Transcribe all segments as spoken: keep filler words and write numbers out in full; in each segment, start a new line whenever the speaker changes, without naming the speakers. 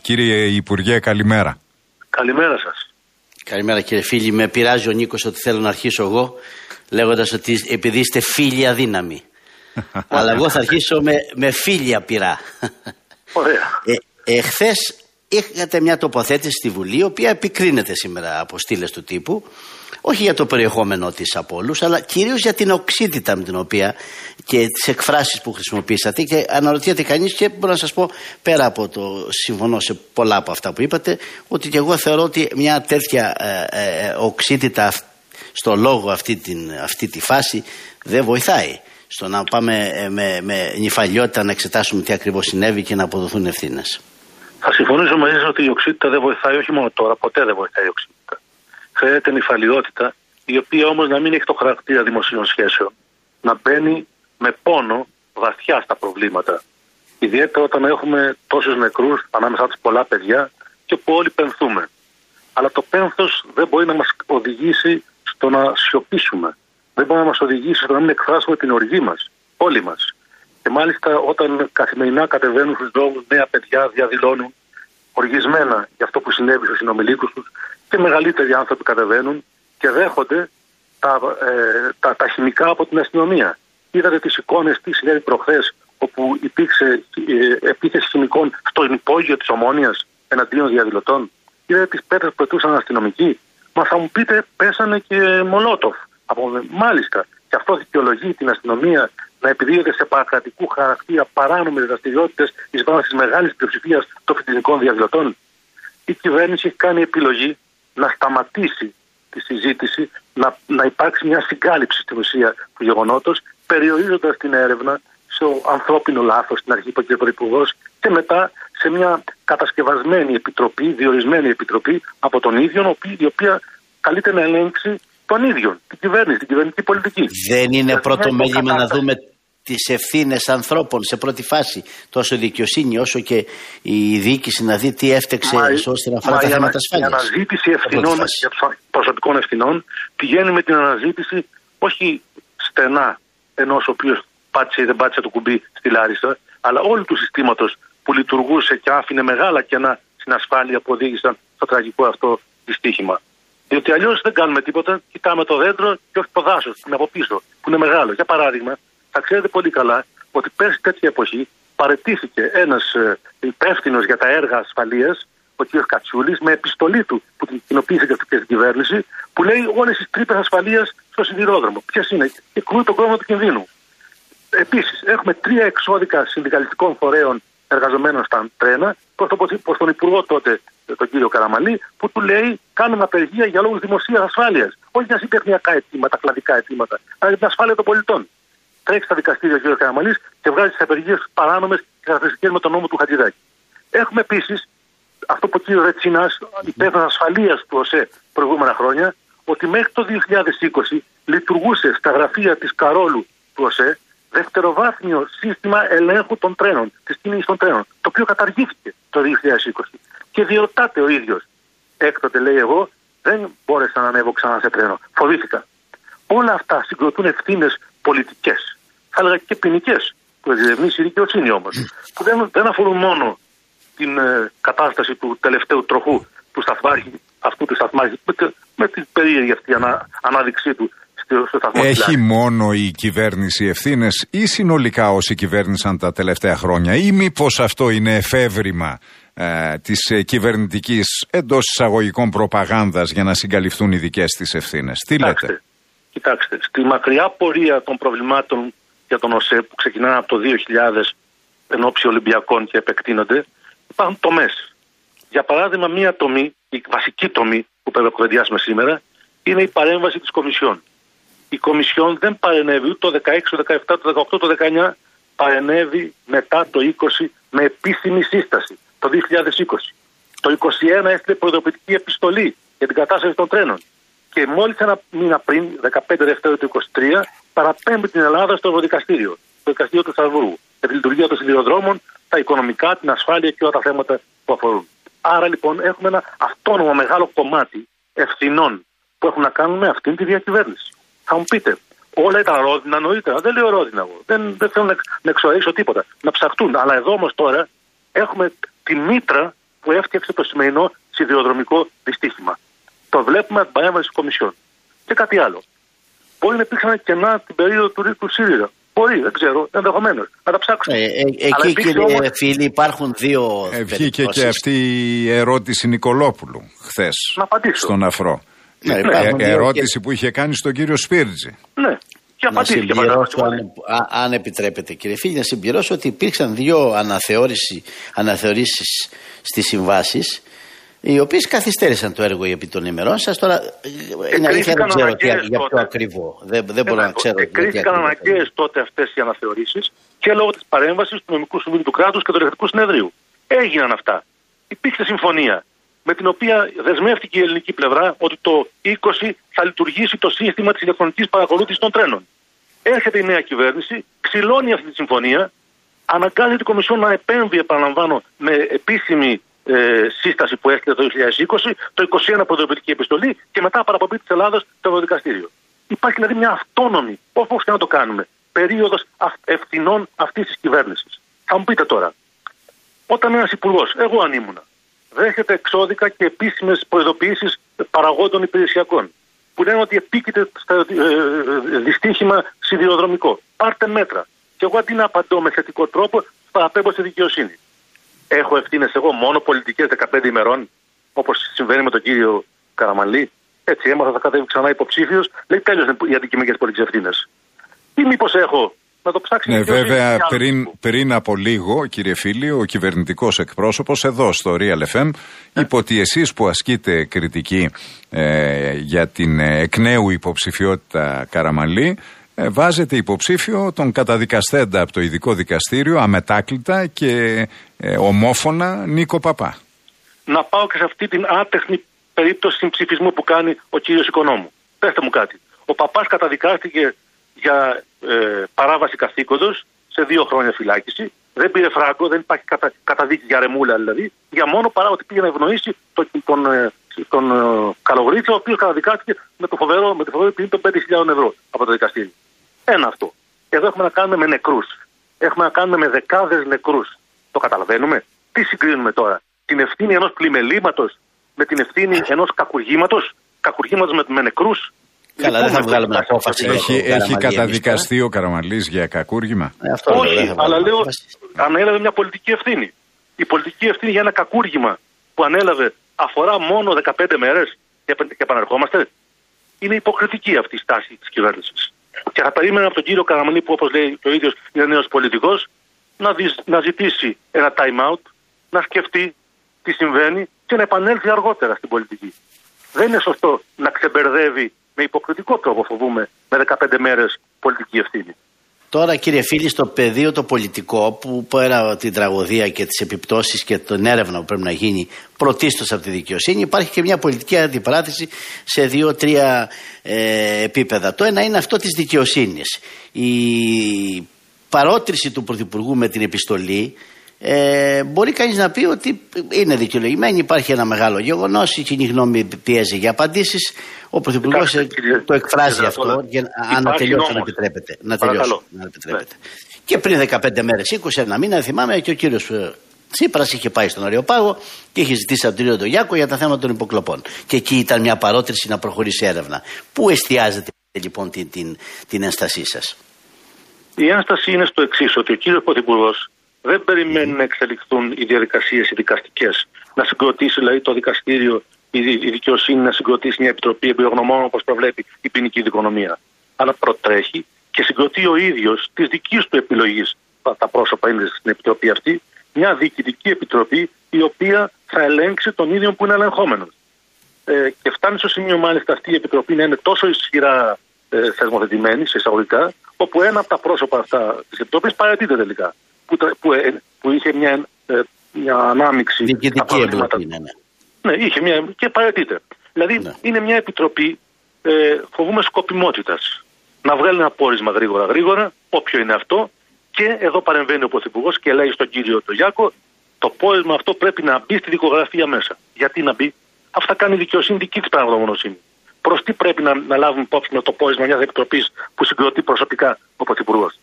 Κύριε Υπουργέ, καλημέρα.
Καλημέρα σας.
Καλημέρα κύριε φίλοι. Με πειράζει ο Νίκος ότι θέλω να αρχίσω εγώ λέγοντας ότι επειδή είστε φίλοι αδύναμοι. Αλλά εγώ θα αρχίσω με, με φίλια πειρά.
Ωραία.
Ε, εχθές είχατε μια τοποθέτηση στη Βουλή, η οποία επικρίνεται σήμερα από στήλες του τύπου, όχι για το περιεχόμενό της από όλους, αλλά κυρίως για την οξύτητα με την οποία και τις εκφράσεις που χρησιμοποίησατε. Και αναρωτιέται κανείς, και μπορώ να σας πω, πέρα από το συμφωνώ σε πολλά από αυτά που είπατε, ότι και εγώ θεωρώ ότι μια τέτοια ε, ε, οξύτητα στο λόγο αυτή, την, αυτή τη φάση δεν βοηθάει στο να πάμε ε, με, με νυφαλιότητα να εξετάσουμε τι ακριβώς συνέβη και να αποδοθούν ευθύνες.
Θα συμφωνήσω μαζί σας ότι η οξύτητα δεν βοηθάει, όχι μόνο τώρα, ποτέ δεν βοηθάει η οξύτητα. Χρειάζεται νυφαλιότητα, η οποία όμως να μην έχει το χαρακτήρα δημοσίων σχέσεων. Να μπαίνει με πόνο βαθιά στα προβλήματα. Ιδιαίτερα όταν έχουμε τόσους νεκρούς, ανάμεσα τους πολλά παιδιά, και που όλοι πενθούμε. Αλλά το πένθος δεν μπορεί να μας οδηγήσει στο να σιωπήσουμε. Δεν μπορεί να μας οδηγήσει στο να μην εκφράσουμε την οργή μας. Όλοι μας. Και μάλιστα όταν καθημερινά κατεβαίνουν στους δρόμους νέα παιδιά, διαδηλώνουν οργισμένα για αυτό που συνέβη στους συνομιλίκους τους, και μεγαλύτεροι άνθρωποι κατεβαίνουν και δέχονται τα, ε, τα, τα χημικά από την αστυνομία. Είδατε τις εικόνες τι συνέβη προχθές, όπου υπήρξε ε, επίθεση χημικών στο υπόγειο της Ομόνοιας εναντίον διαδηλωτών. Είδατε τις πέτρες που πετούσαν αστυνομικοί. Μα θα μου πείτε, πέσανε και Μολότοφ. Από, μάλιστα, και αυτό δικαιολογεί την αστυνομία να επιδίωται σε παρακρατικού χαρακτήρα παράνομες δραστηριότητες εις βάρος της μεγάλης πλειοψηφίας των φοιτητικών διαδηλωτών. Η κυβέρνηση έχει κάνει επιλογή να σταματήσει τη συζήτηση, να, να υπάρξει μια συγκάλυψη στην ουσία του γεγονότος, περιορίζοντας την έρευνα στο ανθρώπινο λάθος, στην αρχή είπε και ο Πρωθυπουργός, και μετά σε μια κατασκευασμένη επιτροπή, διορισμένη επιτροπή από τον ίδιο, η οποία καλείται να ελέγξει τον ίδιο, την κυβέρνηση, την κυβερνητική πολιτική.
Δεν είναι πρώτο μέλημα να δούμε τις ευθύνες ανθρώπων σε πρώτη φάση, τόσο η δικαιοσύνη όσο και η διοίκηση, να δει τι έφτεξε ώστε να αφορά τα θέματα ασφάλειας?
Η αναζήτηση ευθυνών, προσωπικών ευθυνών, πηγαίνει με την αναζήτηση όχι στενά ενός ο οποίος πάτησε ή δεν πάτησε το κουμπί στη Λάρισα, αλλά όλου του συστήματος που λειτουργούσε και άφηνε μεγάλα κενά στην ασφάλεια που οδήγησαν στο τραγικό αυτό δυστύχημα. Διότι αλλιώς δεν κάνουμε τίποτα, κοιτάμε το δέντρο και όχι το δάσος που είναι από πίσω, που είναι μεγάλο. Για παράδειγμα, θα ξέρετε πολύ καλά ότι πέρσι τέτοια εποχή παραιτήθηκε ένας ε, υπεύθυνος για τα έργα ασφαλείας, ο κ. Κατσούλης, με επιστολή του που την κοινοποίησε και αυτή την κυβέρνηση, που λέει όλες τις τρύπες ασφαλείας στο σιδηρόδρομο. Ποιες είναι? Και κρούει τον κόσμο του κινδύνου. Επίσης, έχουμε τρία εξώδικα συνδικαλιστικών φορέων εργαζομένων στα τρένα, προς τον Υπουργό τότε, τον κύριο Καραμανλή, που του λέει κάνουμε απεργία για λόγους δημοσίας ασφάλειας. Όχι για συντεχνιακά αιτήματα, κλαδικά αιτήματα, αλλά για την ασφάλεια των πολιτών. Τρέχει στα δικαστήρια ο κ. Καραμανλής και βγάζει τις απεργίες παράνομες και καταχρηστικές με τον νόμο του Χατζηδάκη. Έχουμε επίσης αυτό που ο κ. Ρετσίνας, υπεύθυνος ασφαλείας του ΟΣΕ προηγούμενα χρόνια, ότι μέχρι το δύο χιλιάδες είκοσι λειτουργούσε στα γραφεία της Καρόλου του ΟΣΕ δευτεροβάθμιο σύστημα ελέγχου των τρένων, της κίνησης των τρένων, το οποίο καταργήθηκε το δύο χιλιάδες είκοσι. Και διορτάται ο ίδιος. Έκτοτε, λέει, εγώ δεν μπόρεσα να ανέβω ξανά σε τρένο. Φοβήθηκα. Όλα αυτά συγκροτούν ευθύνες πολιτικές, θα έλεγα και ποινικές, που διερευνήσει η δικαιοσύνη όμως, που δεν, δεν αφορούν μόνο την ε, κατάσταση του τελευταίου τροχού, του σταθμάρχη, αυτού του σταθμάρχη, με, με την περίεργη αυτή ανα, ανάδειξή του στο, στο σταθμό.
Έχει μόνο η κυβέρνηση ευθύνες ή συνολικά όσοι κυβέρνησαν τα τελευταία χρόνια, ή μήπως αυτό είναι εφεύρημα ε, της ε, κυβερνητικής εντός εισαγωγικών προπαγάνδας για να συγκαλυφθούν οι δικές της ευθύνες? Τι
Κοιτάξτε,
λέτε?
Κοιτάξτε, στη μακριά πορεία των προβλημάτων για τον ΟΣΕ που ξεκινάνε από το δύο χιλιάδες εν ώψη Ολυμπιακών και επεκτείνονται, υπάρχουν τομές. Για παράδειγμα, μία τομή, η βασική τομή που πρέπει να κουβεντιάσουμε σήμερα, είναι η παρέμβαση της Κομισιόν. Η Κομισιόν δεν παρενέβη ούτε το δεκαέξι, το δεκαεπτά, το δεκαοκτώ, το δεκαεννιά, παρενέβη μετά το είκοσι με επίσημη σύσταση, το δύο χιλιάδες είκοσι. Το είκοσι ένα έστειλε προειδοποιητική επιστολή για την κατάσταση των τρένων. Και μόλις ένα μήνα πριν, δεκαπέντε Δευτέρου του είκοσι τρία, παραπέμπει την Ελλάδα στο Ευρωδικαστήριο, το Δικαστήριο του Στρασβούργου, για τη λειτουργία των σιδηροδρόμων, τα οικονομικά, την ασφάλεια και όλα τα θέματα που αφορούν. Άρα λοιπόν έχουμε ένα αυτόνομο μεγάλο κομμάτι ευθυνών που έχουν να κάνουν με αυτήν τη διακυβέρνηση. Θα μου πείτε, όλα ήταν ρόδινα νωρίτερα. Δεν λέω ρόδινα εγώ. Δεν, δεν θέλω να, να εξοραίσω τίποτα. Να ψαχτούν. Αλλά εδώ όμως τώρα έχουμε τη μήτρα που έφτιαξε το σημερινό σιδηροδρομικό δυστύχημα. Το βλέπουμε από την παρέμβαση της Κομισιόν. Και κάτι άλλο. Μπορεί να υπήρξαν κενά την περίοδο του, του ΣΥΡΙΖΑ. Μπορεί, δεν ξέρω, ενδεχομένως. Να τα ψάξουμε.
Ε, ε, εκεί, κύριε όμως... φίλοι, υπάρχουν δύο.
Ε, βγήκε και αυτή η ερώτηση Νικολόπουλου χθες στον Αφρό.
Ναι,
ε, ε, ερώτηση και... που είχε κάνει στον κύριο Σπίρτζη.
Ναι. Και
να συμπληρώσω, αν, αν επιτρέπετε κύριε φίλοι, να συμπληρώσω ότι υπήρξαν δύο αναθεωρήσεις στις συμβάσεις, οι οποίες καθυστέρησαν το έργο επί των ημερών σας. Τώρα είναι αλήθεια, δεν ξέρω τι, για ποιο ακριβό. Δεν, δεν μπορώ να ξέρω.
Εκκρίθηκαν αναγκαίες τότε αυτές οι αναθεωρήσεις και λόγω της παρέμβασης του Νομικού Συμβουλίου του Κράτους και του Ελεκτρικού Συνεδρίου. Έγιναν αυτά. Υπήρξε συμφωνία με την οποία δεσμεύτηκε η ελληνική πλευρά ότι το είκοσι θα λειτουργήσει το σύστημα της ηλεκτρονικής παρακολούθησης των τρένων. Έρχεται η νέα κυβέρνηση, ξυλώνει αυτή τη συμφωνία, αναγκάζει την Κομισιόν να επέμβει, επαναλαμβάνω, με επίσημη ε, σύσταση που έστειλε το δύο χιλιάδες είκοσι, το είκοσι ένα προειδοποιητική επιστολή και μετά παραπομπή της Ελλάδας στο Ευρωδικαστήριο. Υπάρχει δηλαδή μια αυτόνομη, όπως και να το κάνουμε, περίοδος ευθυνών αυτής της κυβέρνησης. Θα μου πείτε τώρα, όταν ένας υπουργός, εγώ αν ήμουνα, δέχεται εξώδικα και επίσημες προειδοποιήσεις παραγόντων υπηρεσιακών που λένε ότι επίκειται στο ε, δυστύχημα σιδηροδρομικό. Πάρτε μέτρα. Και εγώ αντί να απαντώ με θετικό τρόπο, θα απέμπω στη δικαιοσύνη. Έχω ευθύνες εγώ μόνο πολιτικές δεκαπέντε ημερών, όπως συμβαίνει με τον κύριο Καραμανλή. Έτσι έμαθα, θα κατέβει ξανά υποψήφιος. Λέει τέλειωσε οι αντικειμενικές πολιτικές ευθύνες. Ή μήπως έχω. Να το ψάξει.
Ναι, βέβαια, πριν, πριν από λίγο, κύριε φίλοι, ο κυβερνητικός εκπρόσωπος εδώ στο Real εφ εμ ναι. είπε ότι εσείς που ασκείτε κριτική ε, για την εκ νέου υποψηφιότητα Καραμανλή, ε, βάζετε υποψήφιο τον καταδικαστέντα από το ειδικό δικαστήριο αμετάκλητα και ε, ομόφωνα Νίκο Παπά.
Να πάω και σε αυτή την άτεχνη περίπτωση συμψηφισμού που κάνει ο κύριος Οικονόμου. Πέστε μου κάτι. Ο Παπάς καταδικάστηκε για ε, παράβαση καθήκοντος σε δύο χρόνια φυλάκιση. Δεν πήρε φράγκο, δεν υπάρχει κατα, καταδίκη για ρεμούλα δηλαδή, για μόνο παρά ότι πήγε να ευνοήσει τον, τον, ε, τον ε, Καλογρίτσα, ο οποίος καταδικάστηκε με το φοβερό, με το φοβερό ποινή των πέντε χιλιάδες ευρώ από το δικαστήριο. Ένα αυτό. Εδώ έχουμε να κάνουμε με νεκρούς. Έχουμε να κάνουμε με δεκάδες νεκρούς. Το καταλαβαίνουμε. Τι συγκρίνουμε τώρα? Την ευθύνη ενός πλημελήματος με την ευθύνη ενός κακουργήματος, κακουργήματος με, με νεκρούς.
Καλά, δεν θα βγάλουμε απόφαση.
Έχει, έχει καταδικαστεί ο Καραμανλής για κακούργημα?
Ε, αυτό
όχι, αλλά λέω ανέλαβε μια πολιτική ευθύνη. Η πολιτική ευθύνη για ένα κακούργημα που ανέλαβε αφορά μόνο δεκαπέντε μέρες και επαναρχόμαστε. Είναι υποκριτική αυτή η στάση της κυβέρνησης. Και θα περίμενα από τον κύριο Καραμανλή, που όπως λέει και ο ίδιος είναι νέος πολιτικός, να, δι, να ζητήσει ένα time out, να σκεφτεί τι συμβαίνει και να επανέλθει αργότερα στην πολιτική. Δεν είναι σωστό να ξεμπερδεύει με υποκριτικό τρόπο, φοβούμε, με δεκαπέντε μέρες πολιτική ευθύνη.
Τώρα, κύριε φίλοι, στο πεδίο το πολιτικό, που πέρα την τραγωδία και τις επιπτώσεις και την έρευνα που πρέπει να γίνει πρωτίστως από τη δικαιοσύνη, υπάρχει και μια πολιτική αντιπαράθεση σε δύο-τρία ε, επίπεδα. Το ένα είναι αυτό της δικαιοσύνης. Η παρότριση του Πρωθυπουργού με την επιστολή, Ε, μπορεί κανείς να πει ότι είναι δικαιολογημένη, υπάρχει ένα μεγάλο γεγονός, η κοινή γνώμη πιέζει για απαντήσεις, ο Πρωθυπουργός το εκφράζει κύριε, αυτό, για, αν να τελειώσω να επιτρέπετε. Να τελειώσω, να επιτρέπετε. Ναι. Και πριν δεκαπέντε μέρες, είκοσι ένα μήνα, θυμάμαι και ο κύριος Τσίπρας είχε πάει στον Αριοπάγο και είχε ζητήσει από τον κύριο Ντογιάκο για τα θέματα των υποκλοπών. Και εκεί ήταν μια παρότριση να προχωρήσει έρευνα. Πού εστιάζετε λοιπόν την, την, την ένστασή σας?
Η ένσταση είναι στο εξής, ότι ο κύριος Πρωθυπουργός δεν περιμένει να εξελιχθούν οι διαδικασίες οι δικαστικές, να συγκροτήσει δηλαδή το δικαστήριο, η, η δικαιοσύνη να συγκροτήσει μια επιτροπή εμπειρογνωμόνων όπως προβλέπει η ποινική δικονομία. Αλλά προτρέχει και συγκροτεί ο ίδιος της δικής του επιλογής, τα πρόσωπα είναι στην επιτροπή αυτή, μια διοικητική επιτροπή η οποία θα ελέγξει τον ίδιο που είναι ελεγχόμενος. Ε, και φτάνει στο σημείο μάλιστα αυτή η επιτροπή να είναι τόσο ισχυρά ε, θεσμοθετημένη, σε εισαγωγικά, όπου ένα από τα πρόσωπα αυτά της επιτροπής παραιτείται τελικά. Που, που, που είχε μια, μια ανάμειξη στα προβλήματα. Ναι, ναι, είχε μια και παραιτείται. Δηλαδή ναι. είναι μια επιτροπή ε, φοβούμε σκοπιμότητας. Να βγάλει ένα πόρισμα γρήγορα γρήγορα, όποιο είναι αυτό, και εδώ παρεμβαίνει ο Πρωθυπουργός και λέει στον κύριο Ντογιάκο, το πόρισμα αυτό πρέπει να μπει στη δικογραφία μέσα. Γιατί να μπει? Αυτά κάνει η δικαιοσύνη δική της πραγματογνωμοσύνη. Προς τι πρέπει να, να λάβουμε υπόψη με το πόρισμα μιας επιτροπής που συγκροτεί προσωπικά ο Πρωθυπουργός?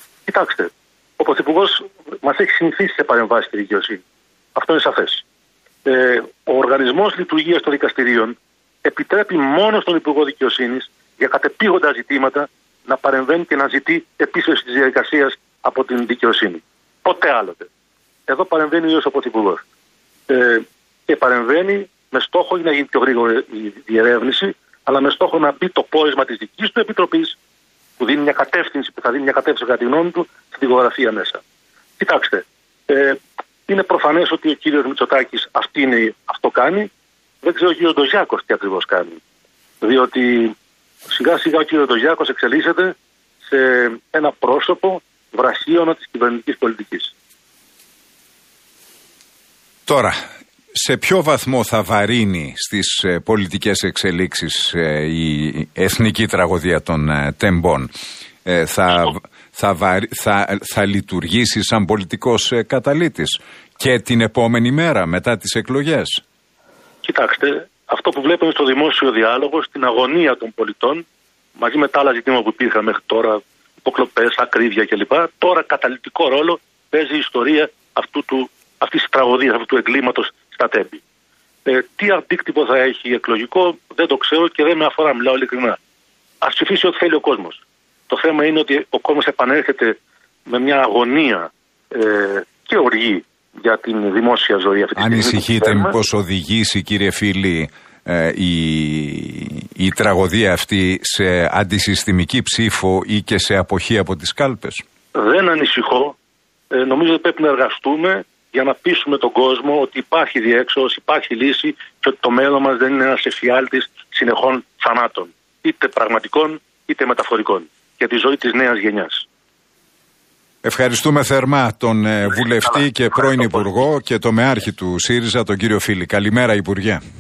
Κοιτάξτε. Ο Πρωθυπουργός μας έχει συνηθίσει σε παρεμβάσεις στη δικαιοσύνη. Αυτό είναι σαφές. Ε, ο οργανισμός λειτουργίας των δικαστηρίων επιτρέπει μόνο στον Υπουργό Δικαιοσύνης για κατεπήγοντα ζητήματα να παρεμβαίνει και να ζητεί επίσφυση της διαδικασίας από την δικαιοσύνη. Ποτέ άλλοτε. Εδώ παρεμβαίνει ο ίδιος ο Πρωθυπουργός. Ε, και παρεμβαίνει με στόχο να γίνει πιο γρήγορη η διερεύνηση, αλλά με στόχο να μπει το πόρισμα της δικής του επιτροπής, που δίνει μια κατεύθυνση, που θα δίνει μια κατεύθυνση κατά τη γνώμη του, στη δικογραφία μέσα. Κοιτάξτε, ε, είναι προφανές ότι ο κύριος Μητσοτάκης αυτή είναι, αυτό κάνει. Δεν ξέρω ο κύριος Ντοζιάκος τι ακριβώς κάνει. Διότι σιγά σιγά ο κύριος Ντοζιάκος εξελίσσεται σε ένα πρόσωπο βραχίωνα της κυβερνητικής πολιτικής.
Τώρα, σε ποιο βαθμό θα βαρύνει στις ε, πολιτικές εξελίξεις ε, η εθνική τραγωδία των ε, τεμπών? Ε, θα, θα, βαρύ, θα, θα λειτουργήσει σαν πολιτικός ε, καταλύτης και την επόμενη μέρα μετά τις εκλογές?
Κοιτάξτε, αυτό που βλέπουμε στο δημόσιο διάλογο, στην αγωνία των πολιτών, μαζί με τα άλλα ζητήματα που υπήρχαν μέχρι τώρα, υποκλοπές, ακρίβεια κλπ. Τώρα καταλυτικό ρόλο παίζει η ιστορία αυτού του, αυτής της τραγωδίας, αυτού του εγκλήματος στα τέμπη. Ε, τι αντίκτυπο θα έχει εκλογικό δεν το ξέρω και δεν με αφορά, μιλάω ειλικρινά. Ας ψηφίσει ό,τι θέλει ο κόσμος. Το θέμα είναι ότι ο κόσμος επανέρχεται με μια αγωνία ε, και οργή για την δημόσια ζωή αυτή.
Ανησυχείτε μήπως οδηγήσει, κύριε Φίλη, ε, η, η τραγωδία αυτή σε αντισυστημική ψήφο ή και σε αποχή από τις κάλπες?
Δεν ανησυχώ. Ε, νομίζω ότι πρέπει να εργαστούμε για να πείσουμε τον κόσμο ότι υπάρχει διέξοδος, υπάρχει λύση και ότι το μέλλον μας δεν είναι ένας εφιάλτης συνεχών θανάτων, είτε πραγματικών είτε μεταφορικών, για τη ζωή της νέας γενιάς.
Ευχαριστούμε θερμά τον ε, βουλευτή και πρώην Υπουργό και το μεάρχη του ΣΥΡΙΖΑ, τον κύριο Φίλη. Καλημέρα, Υπουργέ.